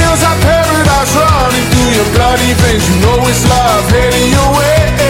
feels like paradise running through your bloody veins. You know it's love heading your way.